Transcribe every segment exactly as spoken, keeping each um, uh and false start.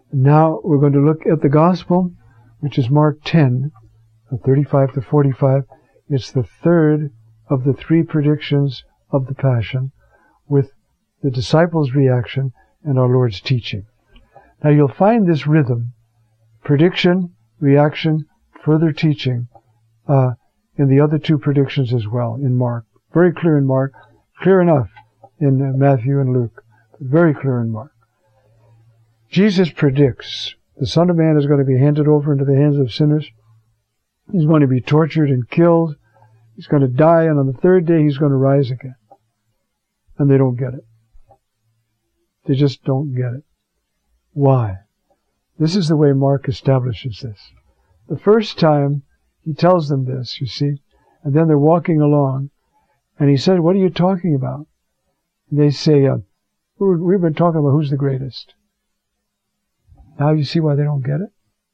Now we're going to look at the Gospel, which is Mark ten, thirty-five to forty-five. It's the third of the three predictions of the Passion, with the disciples' reaction and our Lord's teaching. Now you'll find this rhythm, prediction, reaction, further teaching, uh, in the other two predictions as well, in Mark. Very clear in Mark, clear enough in uh, Matthew and Luke, but very clear in Mark. Jesus predicts the Son of Man is going to be handed over into the hands of sinners. He's going to be tortured and killed. He's going to die, and on the third day he's going to rise again. And they don't get it. They just don't get it. Why? This is the way Mark establishes this. The first time he tells them this, you see, and then they're walking along, and he said, "What are you talking about?" And they say, uh, "We've been talking about who's the greatest." Now you see why they don't get it?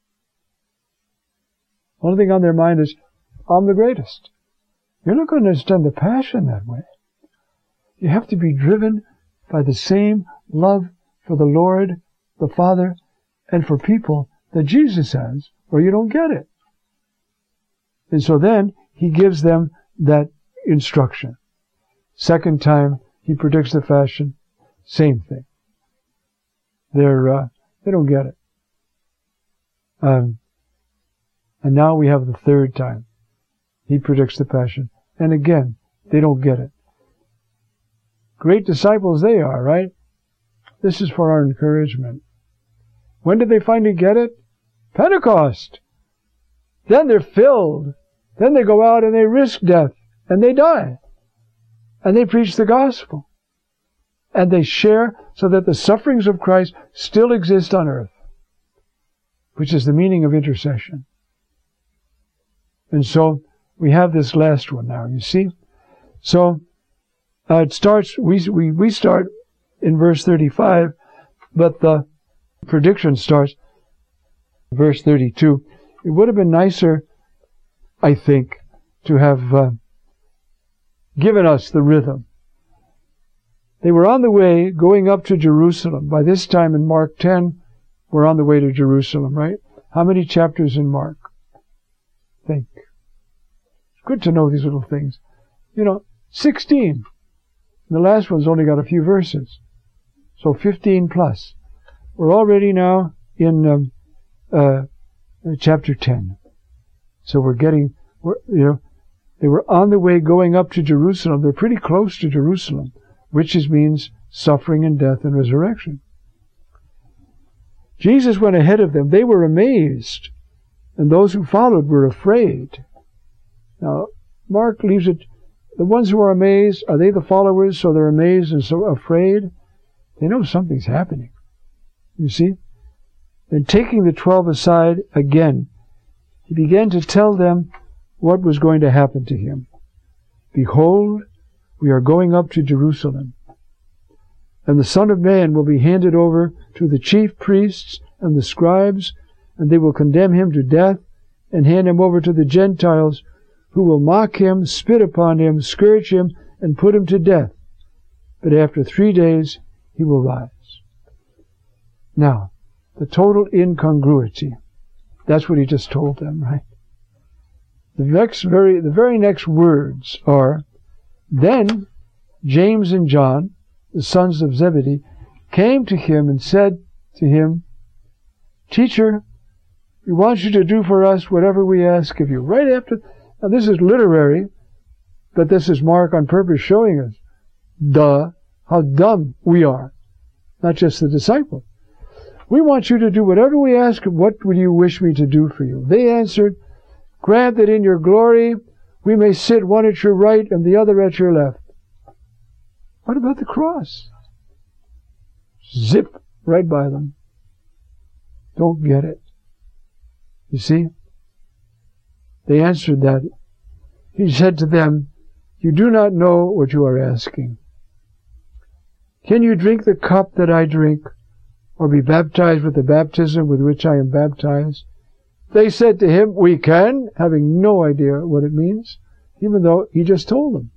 Only thing on their mind is, I'm the greatest. You're not going to understand the Passion that way. You have to be driven by the same love for the Lord, the Father, and for people that Jesus has, or you don't get it. And so then he gives them that instruction. Second time he predicts the Passion, same thing. They're uh, they don't get it. Um, and now we have the third time he predicts the Passion, and again they don't get it. Great disciples they are, right? This is for our encouragement. When did they finally get it? Pentecost. Then they're filled. Then they go out and they risk death. And they die. And they preach the gospel. And they share so that the sufferings of Christ still exist on earth. Which is the meaning of intercession. And so we have this last one now, you see? So uh, it starts, we, we, we start in verse thirty-five, but the prediction starts verse thirty-two. It would have been nicer, I think, to have uh, given us the rhythm. They were on the way going up to Jerusalem. By this time in Mark ten, we're on the way to Jerusalem, right? How many chapters in Mark? Think. It's good to know these little things. You know, sixteen. The last one's only got a few verses. So fifteen plus. We're already now in um, uh, chapter ten. So we're getting, we're, you know, they were on the way going up to Jerusalem. They're pretty close to Jerusalem, which is, means suffering and death and resurrection. Jesus went ahead of them. They were amazed, and those who followed were afraid. Now, Mark leaves it, the ones who are amazed, are they the followers, so they're amazed and so afraid? They know something's happening. You see? Then taking the twelve aside again, he began to tell them what was going to happen to him. Behold, we are going up to Jerusalem, and the Son of Man will be handed over to the chief priests and the scribes, and they will condemn him to death and hand him over to the Gentiles, who will mock him, spit upon him, scourge him, and put him to death. But after three days he will rise. Now, the total incongruity. That's what he just told them, right? The next very, the very next words are, then James and John, the sons of Zebedee, came to him and said to him, Teacher, we want you to do for us whatever we ask of you. Right after, now this is literary, but this is Mark on purpose showing us, duh, how dumb we are. Not just the disciples. We want you to do whatever we ask. What would you wish me to do for you? They answered, Grant that in your glory we may sit one at your right and the other at your left. What about the cross? Zip right by them. Don't get it. You see? They answered that. He said to them, You do not know what you are asking. Can you drink the cup that I drink, or be baptized with the baptism with which I am baptized? They said to him, We can, having no idea what it means, even though he just told them.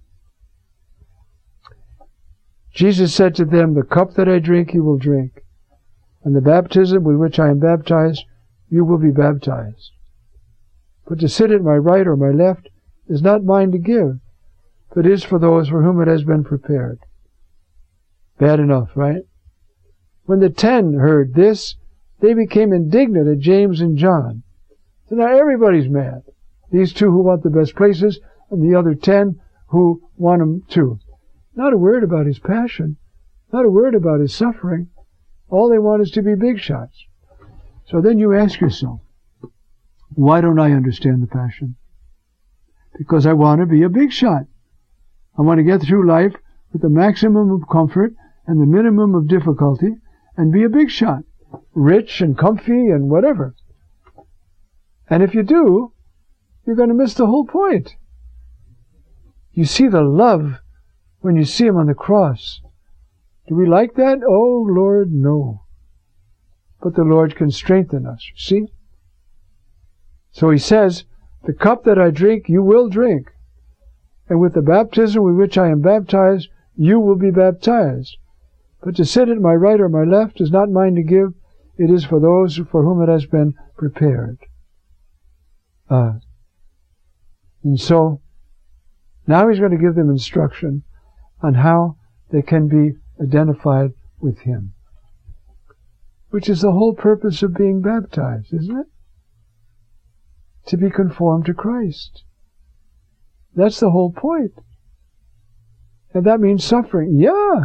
Jesus said to them, The cup that I drink you will drink, and the baptism with which I am baptized, you will be baptized. But to sit at my right or my left is not mine to give, but is for those for whom it has been prepared. Bad enough, right? When the ten heard this, they became indignant at James and John. So now everybody's mad. These two who want the best places, and the other ten who want them too. Not a word about his passion. Not a word about his suffering. All they want is to be big shots. So then you ask yourself, why don't I understand the passion? Because I want to be a big shot. I want to get through life with the maximum of comfort and the minimum of difficulty and be a big shot. Rich and comfy and whatever. And if you do, you're going to miss the whole point. You see the love when you see him on the cross. Do we like that? Oh, Lord, no. But the Lord can strengthen us, see? So he says, the cup that I drink, you will drink. And with the baptism with which I am baptized, you will be baptized. But to sit at my right or my left is not mine to give. It is for those for whom it has been prepared. Uh, and so, now he's going to give them instruction on how they can be identified with him. Which is the whole purpose of being baptized, isn't it? To be conformed to Christ. That's the whole point. And that means suffering. Yeah.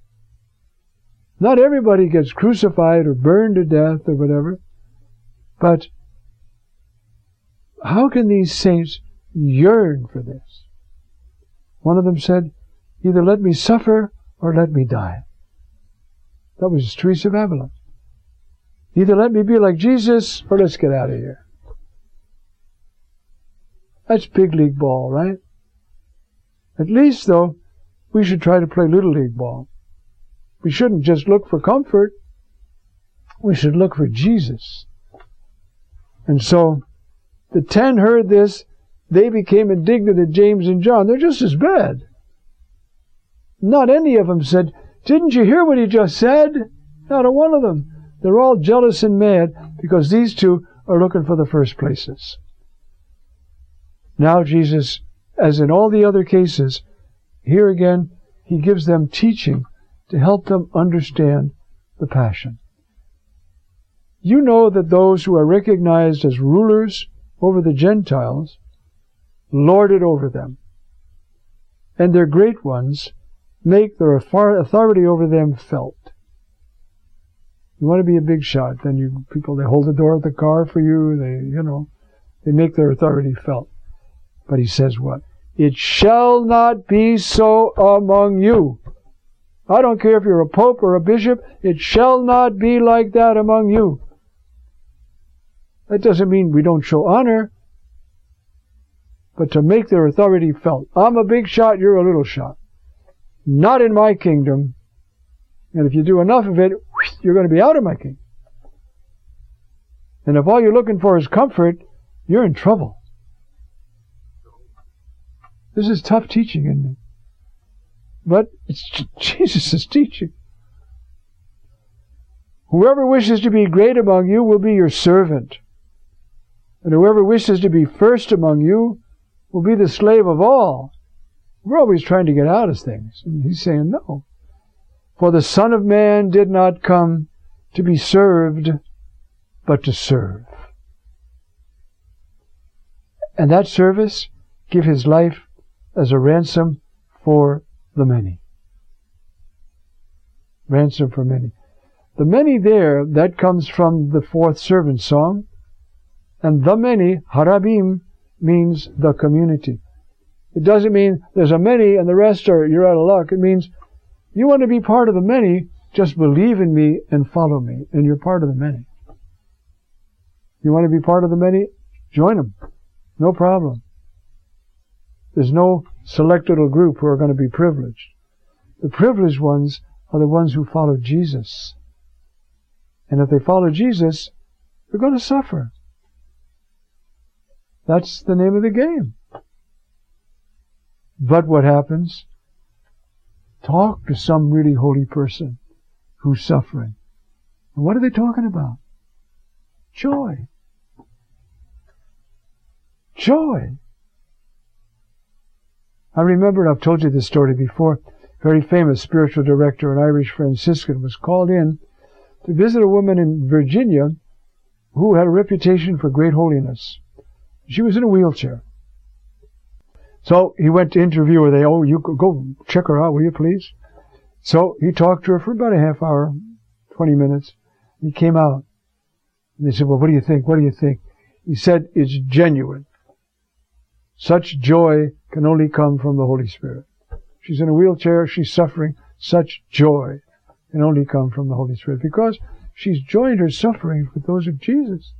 Not everybody gets crucified or burned to death or whatever. But how can these saints yearn for this? One of them said, either let me suffer or let me die. That was Teresa of Avila. Either let me be like Jesus or let's get out of here. That's big league ball, right? At least, though, we should try to play little league ball. We shouldn't just look for comfort. We should look for Jesus. And so, the ten heard this. They became indignant at James and John. They're just as bad. Not any of them said, didn't you hear what he just said? Not a one of them. They're all jealous and mad because these two are looking for the first places. Now Jesus, as in all the other cases, here again, he gives them teaching to help them understand the passion. You know that those who are recognized as rulers over the Gentiles lord it over them, and their great ones make their authority over them felt. You want to be a big shot, then you people, they hold the door of the car for you, they, you know, they make their authority felt. But he says what? It shall not be so among you. I don't care if you're a pope or a bishop, it shall not be like that among you. That doesn't mean we don't show honor, but to make their authority felt. I'm a big shot, you're a little shot. Not in my kingdom. And if you do enough of it, you're going to be out of my kingdom. And if all you're looking for is comfort, you're in trouble. This is tough teaching, isn't it? But it's Jesus' teaching. Whoever wishes to be great among you will be your servant. And whoever wishes to be first among you will be the slave of all. We're always trying to get out of things. And he's saying no. For the Son of Man did not come to be served, but to serve. And that service, give his life as a ransom for the many. Ransom for many. The many there, that comes from the fourth servant song. And the many, harabim, means the community. It doesn't mean there's a many and the rest are, you're out of luck. It means you want to be part of the many, just believe in me and follow me, and you're part of the many. You want to be part of the many? Join them. No problem. There's no select little group who are going to be privileged. The privileged ones are the ones who follow Jesus. And if they follow Jesus, they're going to suffer. That's the name of the game. But what happens? Talk to some really holy person who's suffering. And what are they talking about? Joy. Joy. I remember, I've told you this story before, a very famous spiritual director, an Irish Franciscan, was called in to visit a woman in Virginia who had a reputation for great holiness. She was in a wheelchair. So he went to interview her. They, oh, you go check her out, will you please? So he talked to her for about a half hour, twenty minutes. He came out. And they said, well, what do you think? What do you think? He said, it's genuine. Such joy can only come from the Holy Spirit. She's in a wheelchair. She's suffering. Such joy can only come from the Holy Spirit because she's joined her suffering with those of Jesus.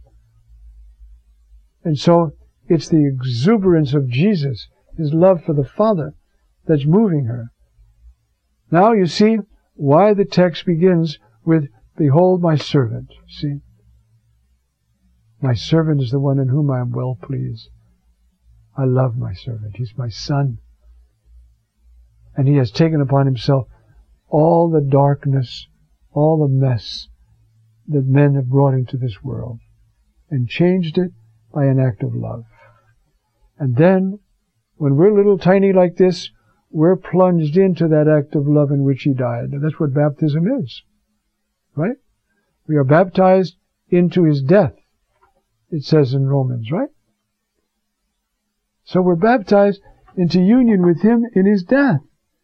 And so it's the exuberance of Jesus, His love for the Father, that's moving her. Now you see why the text begins with, behold my servant. See? My servant is the one in whom I am well pleased. I love my servant. He's my son. And he has taken upon himself all the darkness, all the mess that men have brought into this world and changed it by an act of love. And then, when we're little tiny like this, we're plunged into that act of love in which he died. And that's what baptism is. Right? We are baptized into his death, it says in Romans, right? So we're baptized into union with him in his death.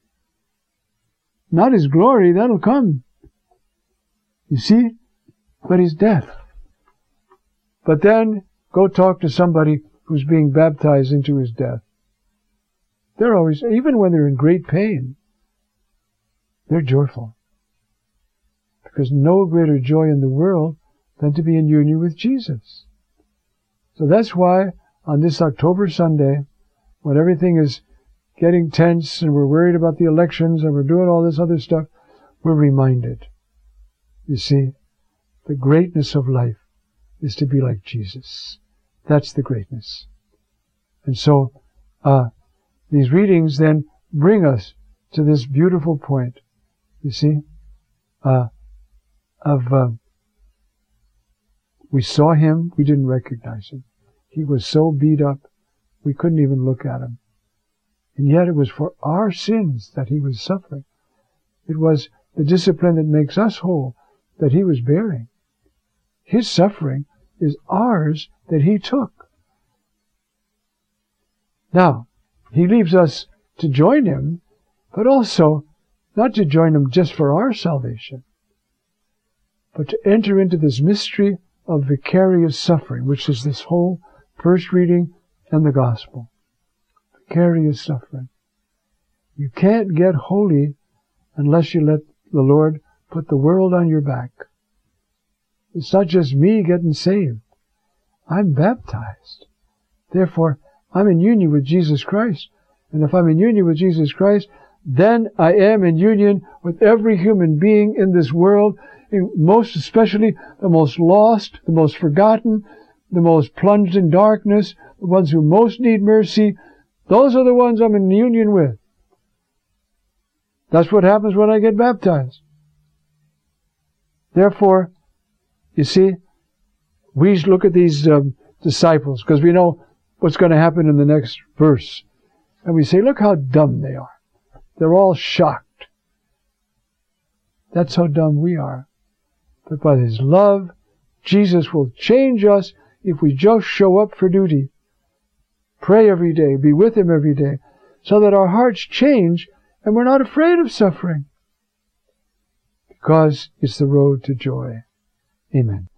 Not his glory, that'll come. You see? But his death. But then, go talk to somebody who's being baptized into his death. They're always, even when they're in great pain, they're joyful. Because no greater joy in the world than to be in union with Jesus. So that's why on this October Sunday, when everything is getting tense and we're worried about the elections and we're doing all this other stuff, we're reminded. You see, the greatness of life is to be like Jesus. That's the greatness. And so, uh, these readings then bring us to this beautiful point, you see, uh, of, uh, we saw him, we didn't recognize him. He was so beat up, we couldn't even look at him. And yet it was for our sins that he was suffering. It was the discipline that makes us whole that he was bearing. His suffering is ours that he took. Now, he leaves us to join him, but also not to join him just for our salvation, but to enter into this mystery of vicarious suffering, which is this whole first reading and the gospel. Vicarious suffering. You can't get holy unless you let the Lord put the world on your back. It's not just me getting saved. I'm baptized. Therefore, I'm in union with Jesus Christ. And if I'm in union with Jesus Christ, then I am in union with every human being in this world, in most especially the most lost, the most forgotten, the most plunged in darkness, the ones who most need mercy. Those are the ones I'm in union with. That's what happens when I get baptized. Therefore, you see, we look at these um, disciples because we know what's going to happen in the next verse. And we say, look how dumb they are. They're all shocked. That's how dumb we are. But by his love, Jesus will change us if we just show up for duty. Pray every day, be with him every day, so that our hearts change and we're not afraid of suffering. Because it's the road to joy. Amen.